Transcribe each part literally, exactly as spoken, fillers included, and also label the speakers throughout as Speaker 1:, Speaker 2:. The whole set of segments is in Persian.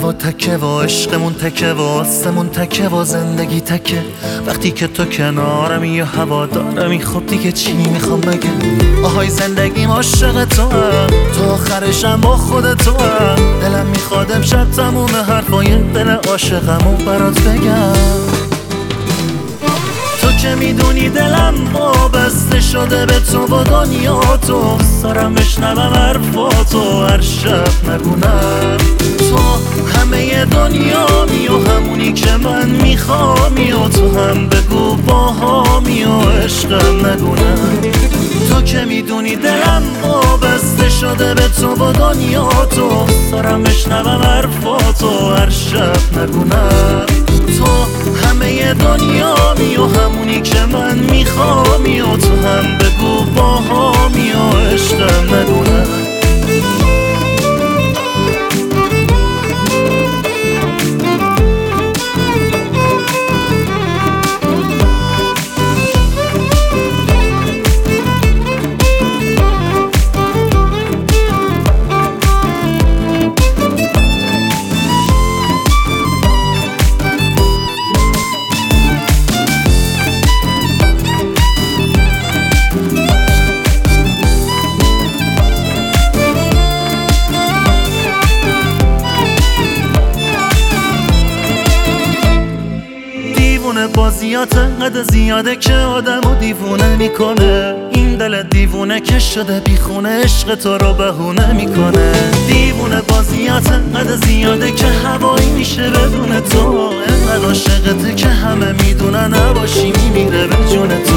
Speaker 1: هوا تکه و عشقمون تکه و آسمون تکه و زندگی تکه. وقتی که تو کنارمی یا هوا دارمی خب دیگه چی میخوام بگم؟ آهای زندگیم عاشق تو هم، تا آخرشم با خود تو هم. دلم میخواد امشب تموم حرفای دل عاشقمو برات بگم. تو که میدونی دلم وابسته شده به تو و دنیا تو. سارم بشنوم حرفاتو هر شب نگونم. تو همه دنیا می و همونی که من میخوامی و تو هم بگو باهامی و عشقم نگونم. تو که میدونی دلم وابسته شده به تو و دنیا تو. سارم بشنوم حرفاتو هر شب نگونم. تو همه دنیا می و همونی که من میخوامی و تو هم بگو باهامی و عشقم نگونم. بازیات انقدر زیاده که آدمو دیوونه میکنه. این دل دیوونه که شده بیخونه عشق تو رو بهونه میکنه. دیوونه بازیات انقدر زیاده که هوایی میشه بدون تو. انقدر عاشقته که همه میدونن نباشی میمیره به جون تو.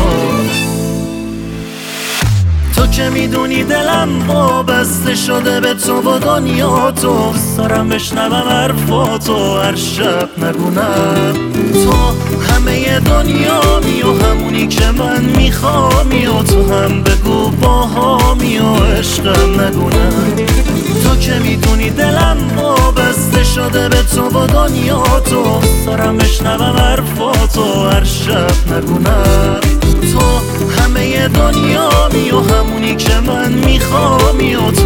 Speaker 1: تو که میدونی دلم وابسته شده به تو و دنیا تو. سارم بشنوم حرفاتو هر شب نگونم. تو همه دنیا می و همونی که من میخوامی و تو هم بگو باهامی و عشقم نگونم. تو که میدونی دلم وابسته شده به تو و دنیا تو. سارم بشنوم حرفاتو هر شب نگونم. تو همه دنیا می و همونی که من میخوامی و تو